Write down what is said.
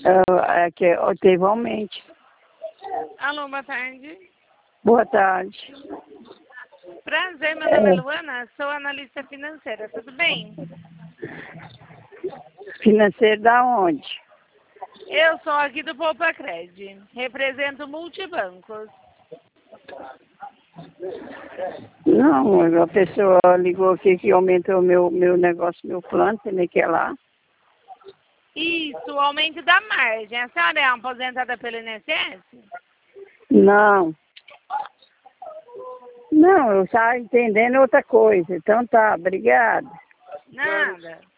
Teve aumento. Alô, boa tarde. Boa tarde. Prazer, meu nome é Luana, sou analista financeira, tudo bem? Financeiro da onde? Eu sou aqui do Poupa Cred, represento multibancos. Não, a pessoa ligou aqui que aumentou meu negócio, meu plano, também que é lá. Isso, o aumento da margem. A senhora é aposentada pelo INSS? Não. Não, eu estava entendendo outra coisa. Então tá, obrigada. Nada.